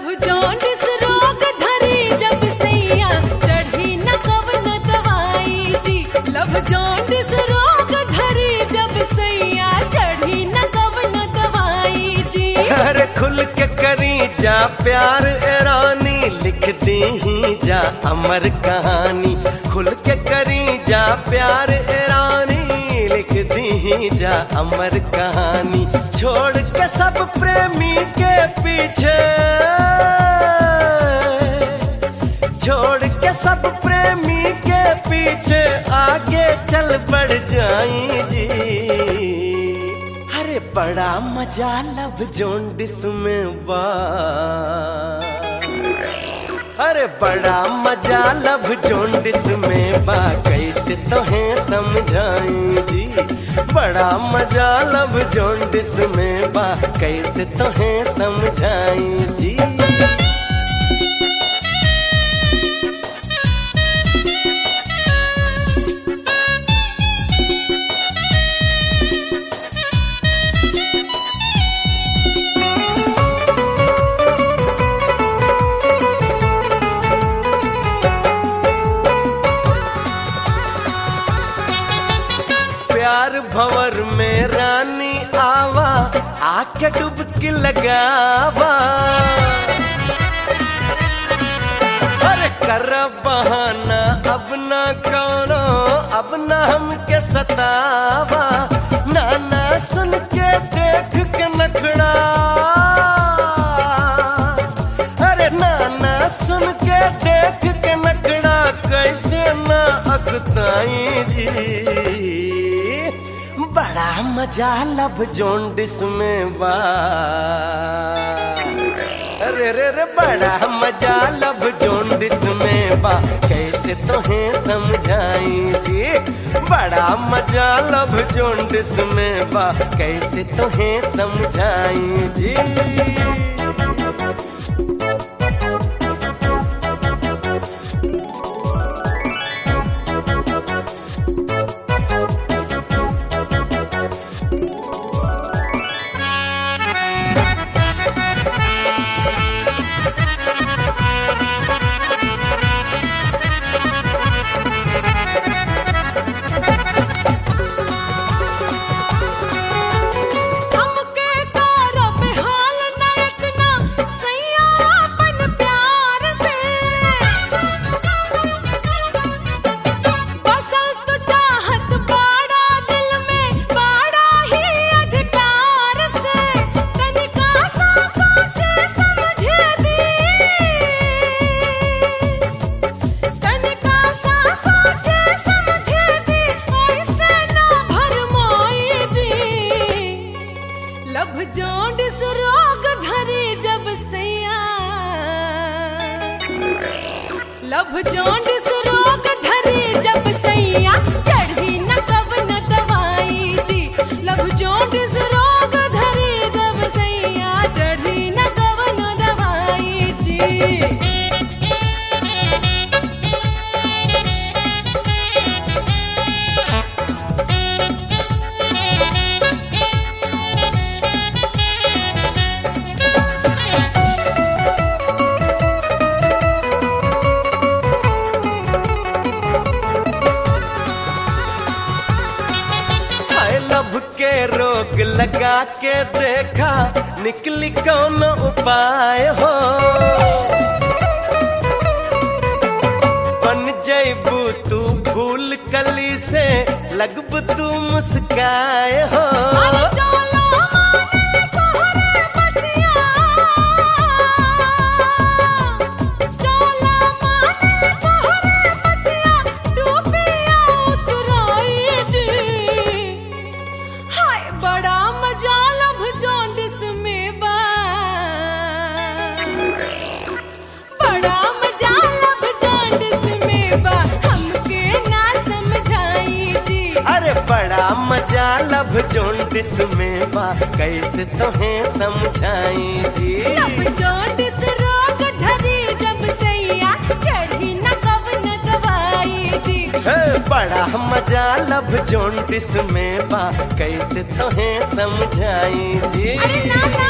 Love jaundice रोग धरी जब सैया चढ़ी न कवन दवाई जी। लभ जॉन्डिस रोग धरी जब सैया चढ़ी न कवन दवाई जी। अरे खुल के करी जा प्यार ए रानी, लिख दी ही जा अमर कहानी। खुल के करी जा प्यार ए रानी, लिख दी ही जा अमर कहानी। छोड़ के सब प्रेमी के पीछे, छोड़ के सब प्रेमी के पीछे आगे चल बढ़ जाई जी। अरे बड़ा मजा लव जॉन्डिस में बा, अरे बड़ा मजा लव जॉन्डिस में बा, कैसे तोहें समझाई जी। बड़ा मजा लव जॉन्डिस में बा, कैसे तोहें समझाई जी। प्यार भंवर में रानी आवा, आके डुबकी लगावा। अरे कर बहाना अब ना करो, अब ना हमके सतावा। नाना सुन के देख के नखड़ा, अरे नाना सुन के देख के नखड़ा, कैसे ना अकताई जी। बड़ा मजा लव जॉन्डिस में बा, अरे रे रे बड़ा मजा लव जॉन्डिस में बा, कैसे तोहें समझाई जी। बड़ा मजा लव जॉन्डिस में बा, कैसे तोहें समझाई जी। लभ जॉन्डिस रोग धरी जब सैया, लभ जॉन्डिस रोग धरी जब सैया चढ़ी न कवन दवाई जी। लभ जॉन्डिस रोग धरी जब सैया चढ़ी न कवन दवाई जी। लभ के रोग लगा के देखा, निकली कौन उपाय हो। बन जैबू तू फूल कली से, लगबू तू मुस्काए हो। बड़ा मजा लभ जॉन्डिस में बा, बड़ा मजा लभ जॉन्डिस में बा, हमके ना समझाई जी। अरे बड़ा मजा लभ जॉन्डिस में बा, कैसे तोहें समझाई जी। लभ जॉन्डिस रोग धरी जब सैया चढ़ी न कवन दवाई जी। बड़ा मजा लभ जॉन्डिस में बा, कैसे तोहें समझाई जी। अरे ना